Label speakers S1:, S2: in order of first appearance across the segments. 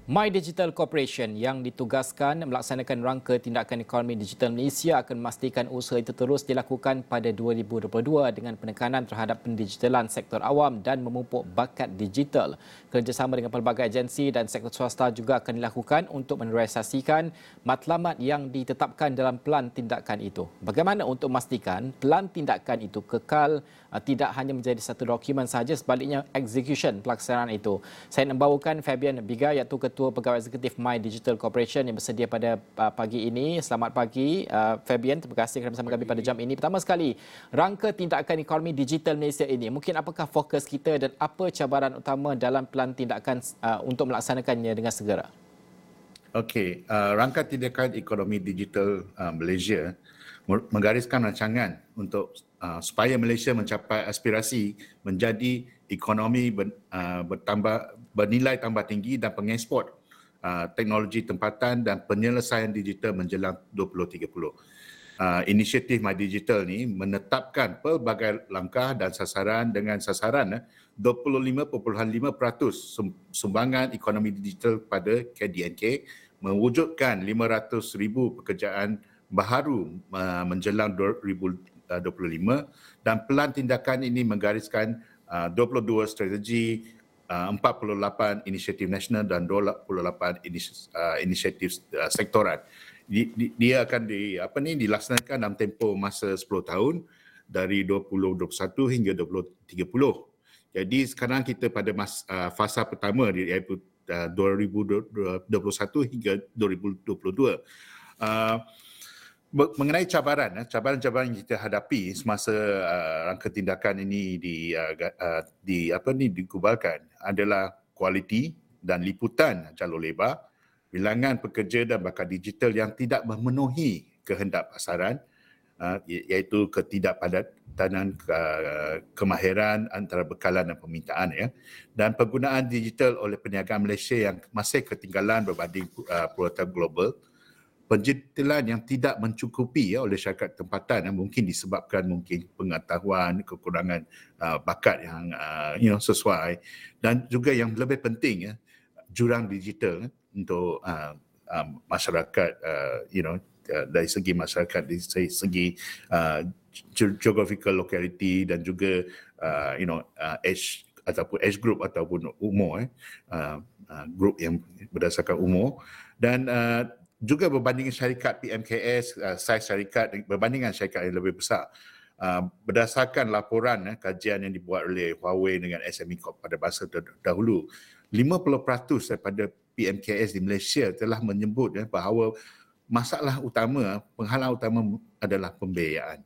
S1: My Digital Corporation yang ditugaskan melaksanakan rangka tindakan ekonomi digital Malaysia akan memastikan usaha itu terus dilakukan pada 2022 dengan penekanan terhadap pendigitalan sektor awam dan memupuk bakat digital. Kerjasama dengan pelbagai agensi dan sektor swasta juga akan dilakukan untuk merealisasikan matlamat yang ditetapkan dalam pelan tindakan itu. Bagaimana untuk memastikan pelan tindakan itu kekal tidak hanya menjadi satu dokumen sahaja, sebaliknya execution pelaksanaan itu. Saya nak membawakan Fabian Biga iaitu Ketua Pegawai Eksekutif My Digital Corporation yang bersedia pada pagi ini. Selamat pagi Fabian, terima kasih kerana bersama kami pada jam ini. Pertama sekali, rangka tindakan ekonomi digital Malaysia ini, mungkin apakah fokus kita dan apa cabaran utama dalam pelan tindakan untuk melaksanakannya dengan segera?
S2: Okey, rangka tindakan ekonomi digital Malaysia menggariskan rancangan untuk supaya Malaysia mencapai aspirasi menjadi ekonomi bernilai tambah tinggi dan pengeksport teknologi tempatan dan penyelesaian digital menjelang 2030. Inisiatif My Digital ni menetapkan pelbagai langkah dan sasaran dengan sasaran 25.5% sumbangan ekonomi digital pada KDNK, mewujudkan 500,000 pekerjaan baharu menjelang 2025 dan pelan tindakan ini menggariskan 22 strategi, 48 inisiatif nasional dan 28 inisiatif sektoral. Dia akan dilaksanakan dalam tempoh masa 10 tahun dari 2021 hingga 2030. Jadi sekarang kita pada fasa pertama iaitu 2021 hingga 2022. Mengenai cabaran-cabaran yang kita hadapi semasa rangka tindakan ini dikubarkan adalah kualiti dan liputan jalur lebar, bilangan pekerja dan bakat digital yang tidak memenuhi kehendak pasaran, iaitu ketidakpadatan kemahiran antara bekalan dan permintaan, dan penggunaan digital oleh perniagaan Malaysia yang masih ketinggalan berbanding purata global. Penjitilan yang tidak mencukupi oleh syarikat tempatan mungkin disebabkan pengetahuan, kekurangan bakat yang sesuai, dan juga yang lebih penting jurang digital untuk masyarakat, dari segi masyarakat, dari segi geographical locality dan juga age ataupun age group ataupun umur, group yang berdasarkan umur, dan juga berbandingan syarikat PMKS, saiz syarikat berbandingan syarikat yang lebih besar. Berdasarkan laporan kajian yang dibuat oleh Huawei dengan SME Corp pada masa dahulu, 50% daripada PMKS di Malaysia telah menyebut bahawa masalah utama, penghalang utama adalah pembiayaan.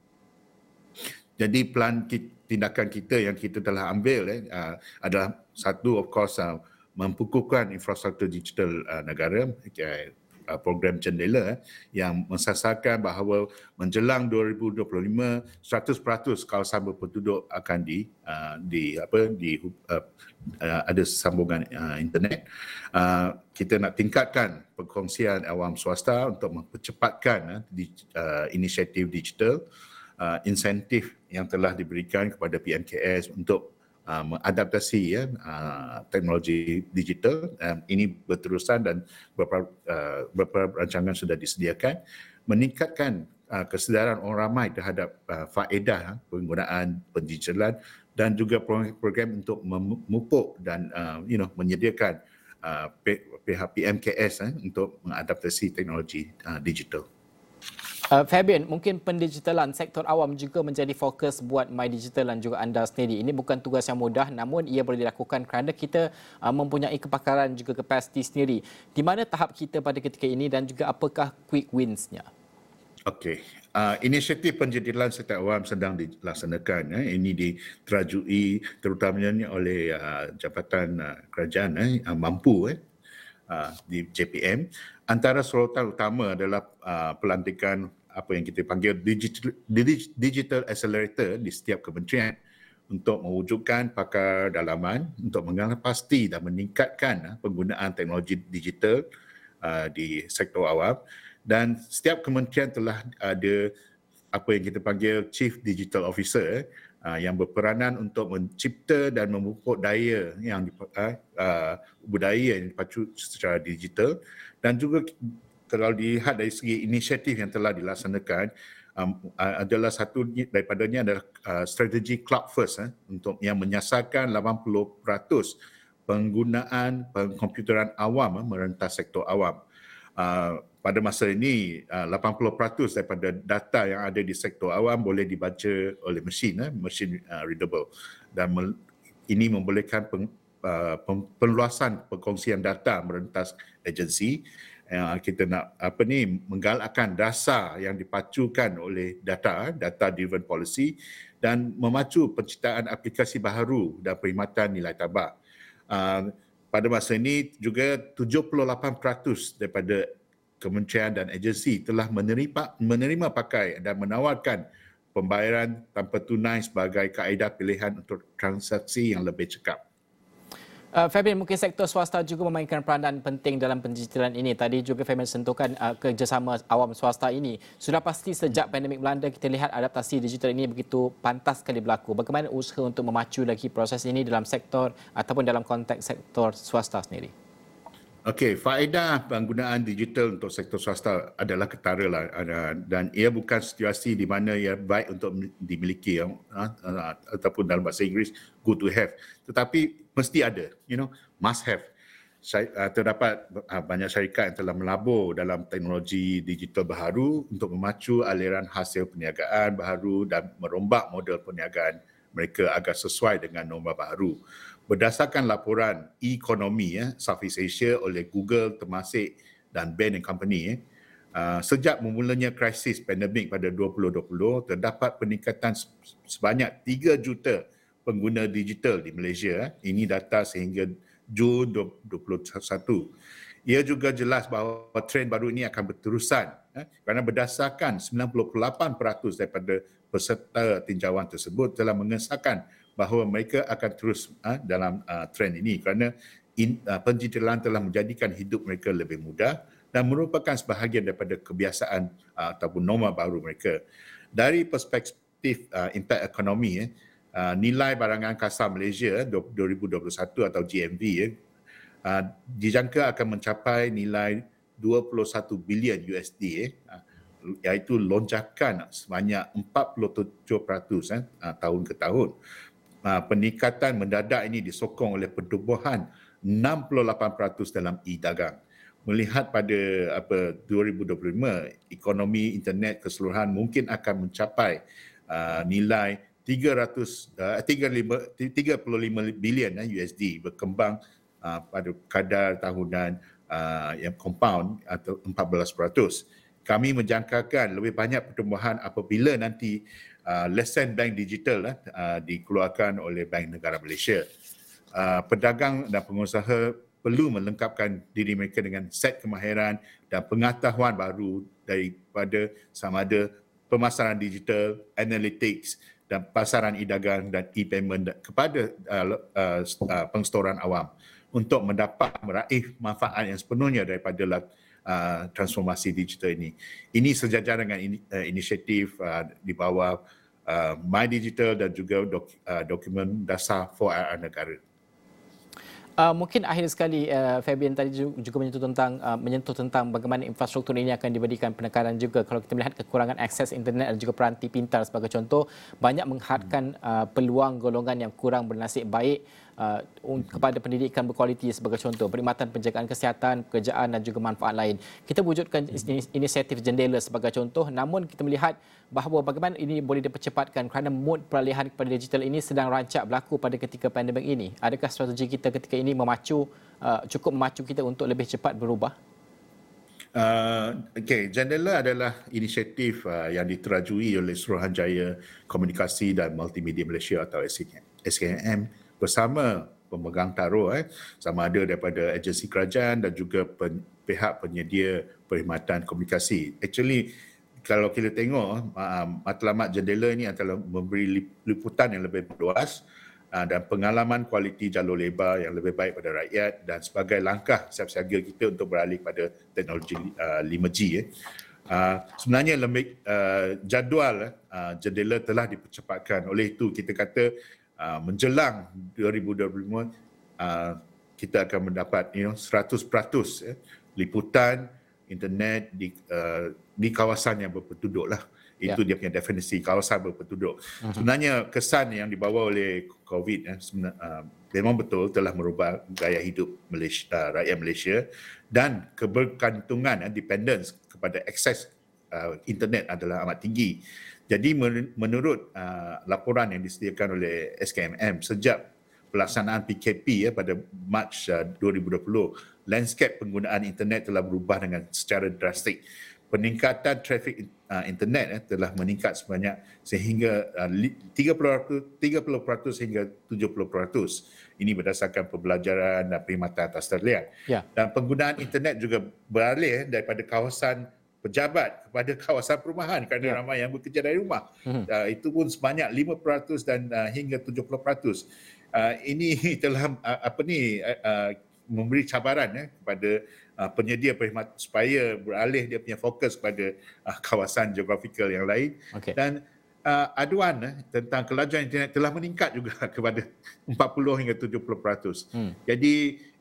S2: Jadi pelan tindakan kita yang kita telah ambil adalah satu, of course, mempukuhkan infrastruktur digital negara, program Jendela yang mensasarkan bahawa menjelang 2025 100% kawasan berpenduduk akan ada sambungan internet. Kita nak tingkatkan perkongsian awam swasta untuk mempercepatkan inisiatif digital, insentif yang telah diberikan kepada PMKS untuk mengadaptasi teknologi digital. Ini berterusan dan beberapa rancangan sudah disediakan, meningkatkan kesedaran orang ramai terhadap faedah penggunaan pendigitalan dan juga program untuk memupuk dan menyediakan pihak PMKS untuk mengadaptasi teknologi digital.
S1: Fabian, mungkin pendigitalan sektor awam juga menjadi fokus buat My Digital dan juga anda sendiri. Ini bukan tugas yang mudah, namun ia boleh dilakukan kerana kita mempunyai kepakaran juga kapasiti sendiri. Di mana tahap kita pada ketika ini dan juga apakah quick wins-nya?
S2: Okey, inisiatif pendigitalan sektor awam sedang dilaksanakan. Ini diterajui terutamanya oleh Jabatan Kerajaan Mampu di JPM. Antara sorotan utama adalah pelantikan apa yang kita panggil digital accelerator di setiap kementerian untuk mewujudkan pakar dalaman untuk mengenal pasti dan meningkatkan penggunaan teknologi digital di sektor awam, dan setiap kementerian telah ada apa yang kita panggil Chief Digital Officer yang berperanan untuk mencipta dan memupuk daya yang budaya yang dipacu secara digital, dan juga kalau dilihat dari segi inisiatif yang telah dilaksanakan, adalah satu daripadanya adalah strategi Cloud First untuk yang menyasarkan 80% penggunaan komputeran awam merentas sektor awam. Pada masa ini 80% daripada data yang ada di sektor awam boleh dibaca oleh mesin readable, dan ini membolehkan perluasan perkongsian data merentas agensi. Kita nak menggalakkan dasar yang dipacukan oleh data driven policy, dan memacu penciptaan aplikasi baharu dan perkhidmatan nilai tabak. Pada masa ini juga 78% daripada kementerian dan agensi telah menerima pakai dan menawarkan pembayaran tanpa tunai sebagai kaedah pilihan untuk transaksi yang lebih cekap.
S1: Fabian, mungkin sektor swasta juga memainkan peranan penting dalam pendigitalan ini. Tadi juga Fabian sentuhkan kerjasama awam swasta ini. Sudah pasti sejak pandemik melanda kita lihat adaptasi digital ini begitu pantas sekali berlaku. Bagaimana usaha untuk memacu lagi proses ini dalam sektor ataupun dalam konteks sektor swasta sendiri?
S2: Okey, faedah penggunaan digital untuk sektor swasta adalah ketara lah, dan ia bukan situasi di mana ia baik untuk dimiliki ataupun dalam bahasa Inggeris good to have, tetapi mesti ada, must have. Terdapat banyak syarikat yang telah melabur dalam teknologi digital baharu untuk memacu aliran hasil perniagaan baharu dan merombak model perniagaan mereka agar sesuai dengan norma baharu. Berdasarkan laporan ekonomi Southeast Asia oleh Google, Temasek dan Bain & Company, sejak memulanya krisis pandemik pada 2020, terdapat peningkatan sebanyak 3 juta pengguna digital di Malaysia. Ini data sehingga Jun 2021. Ia juga jelas bahawa trend baru ini akan berterusan kerana berdasarkan 98% daripada peserta tinjauan tersebut telah mengesahkan bahawa mereka akan terus dalam trend ini kerana pendigitalan telah menjadikan hidup mereka lebih mudah dan merupakan sebahagian daripada kebiasaan ataupun norma baru mereka. Dari perspektif impak ekonomi, nilai barangan kasar Malaysia 2021 atau GMV dijangka akan mencapai nilai 21 bilion USD, iaitu lonjakan sebanyak 47% tahun ke tahun. Peningkatan mendadak ini disokong oleh pertumbuhan 68% dalam e-dagang. Melihat pada 2025, ekonomi internet keseluruhan mungkin akan mencapai nilai 35 bilion USD, berkembang pada kadar tahunan yang compound atau 14%. Kami menjangkakan lebih banyak pertumbuhan apabila nanti lesen bank digital dikeluarkan oleh Bank Negara Malaysia. Pedagang dan pengusaha perlu melengkapkan diri mereka dengan set kemahiran dan pengetahuan baru daripada sama ada pemasaran digital, analytics dan pasaran e-dagang dan e-payment kepada pengestoran awam untuk meraih manfaat yang sepenuhnya daripada transformasi digital ini. Ini sejajar dengan inisiatif di bawah My Digital dan juga dokumen dasar 4RR negara.
S1: Mungkin akhir sekali, Fabian tadi juga menyentuh tentang bagaimana infrastruktur ini akan diberikan penekanan juga. Kalau kita melihat kekurangan akses internet dan juga peranti pintar sebagai contoh, banyak menghadkan peluang golongan yang kurang bernasib baik kepada pendidikan berkualiti sebagai contoh, perkhidmatan penjagaan kesihatan, pekerjaan dan juga manfaat lain. Kita wujudkan inisiatif jendela sebagai contoh, namun kita melihat bahawa bagaimana ini boleh dipercepatkan kerana mood peralihan kepada digital ini sedang rancak berlaku pada ketika pandemik ini. Adakah strategi kita ketika ini cukup memacu kita untuk lebih cepat berubah?
S2: Jendela adalah inisiatif yang diterajui oleh Suruhanjaya Komunikasi dan Multimedia Malaysia atau SKM bersama pemegang taruh sama ada daripada agensi kerajaan dan juga pihak penyedia perkhidmatan komunikasi. Actually, kalau kita tengok matlamat jendela ini adalah memberi liputan yang lebih luas dan pengalaman kualiti jalur lebar yang lebih baik pada rakyat dan sebagai langkah siap siaga kita untuk beralih pada teknologi 5G. Sebenarnya jadual jendela telah dipercepatkan. Oleh itu kita kata menjelang 2025 kita akan mendapat 100% liputan internet di kawasan yang berpenduduk lah. Itu dia punya definisi kawasan berpenduduk. Sebenarnya kesan yang dibawa oleh COVID memang betul telah merubah gaya hidup rakyat Malaysia, dan kebergantungan dependence kepada akses internet adalah amat tinggi. Jadi menurut laporan yang disediakan oleh SKMM, sejak pelaksanaan PKP pada Mac 2020, landscape penggunaan internet telah berubah dengan secara drastik. Peningkatan trafik internet telah meningkat sehingga 30% hingga 70%. Ini berdasarkan pembelajaran dan perkhidmatan atas talian. Dan penggunaan internet juga beralih daripada kawasan pejabat kepada kawasan perumahan kerana ramai yang bekerja dari rumah. Itu pun sebanyak 5% dan hingga 70%. Ini telah memberi cabaran kepada penyedia perkhidmatan supaya beralih dia punya fokus kepada kawasan geografikal yang lain. Dan aduan tentang kelajuan internet telah meningkat juga kepada 40 hingga 70%. Jadi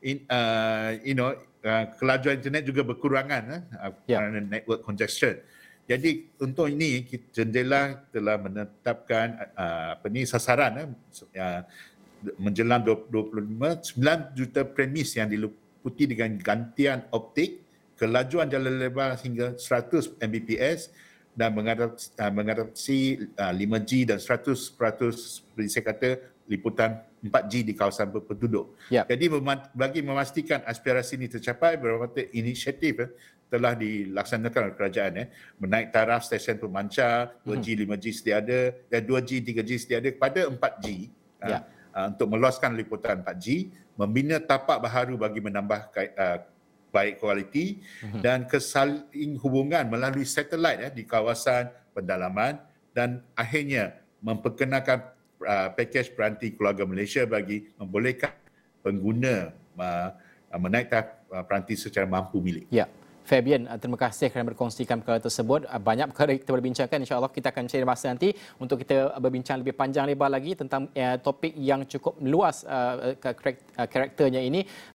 S2: kelajuan internet juga berkurangan kerana network congestion. Jadi untuk ini jendela telah menetapkan sasaran menjelang 2025, 9 juta premis yang diliputi dengan gantian optik, kelajuan jalan lebar hingga 100 Mbps dan mengadopsi 5G dan 100% seperti saya kata liputan 4G di kawasan berpenduduk. Jadi bagi memastikan aspirasi ini tercapai, beberapa inisiatif telah dilaksanakan oleh kerajaan. Menaik taraf stesen pemancar 2G, 5G sedia ada dan 2G, 3G sedia ada kepada 4G. Untuk meluaskan liputan 4G, membina tapak baharu bagi menambah baik kualiti dan kesaling hubungan melalui satelit di kawasan pendalaman, dan akhirnya memperkenalkan pakej peranti keluarga Malaysia bagi membolehkan pengguna menaik taraf peranti secara mampu milik.
S1: Fabian, terima kasih kerana berkongsikan perkara tersebut. Banyak perkara kita berbincangkan. InsyaAllah kita akan cari masa nanti untuk kita berbincang lebih panjang lebar lagi tentang topik yang cukup luas karakternya ini.